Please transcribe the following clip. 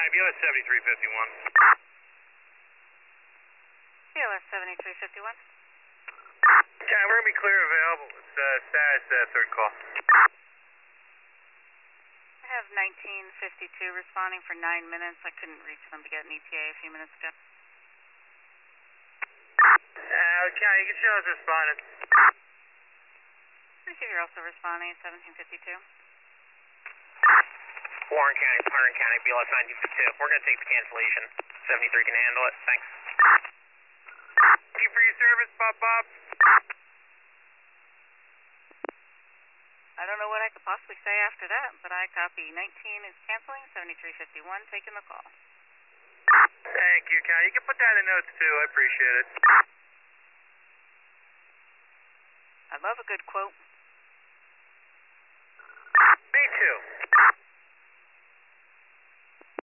BLS 7351. BLS 7351. County, we're going to be clear available. It's status, third call. I have 1952 responding for 9 minutes. I couldn't reach them to get an ETA a few minutes ago. County, you can show us responding. Receiver also responding at 1752. Warren County, BLS 1952. We're going to take the cancellation. 73 can handle it. Thanks. Thank you for your service, Bob. I don't know what I could possibly say after that, but I copy. 19 is canceling, 7351 taking the call. Thank you, County. You can put that in the notes, too. I appreciate it. I love a good quote. Me too.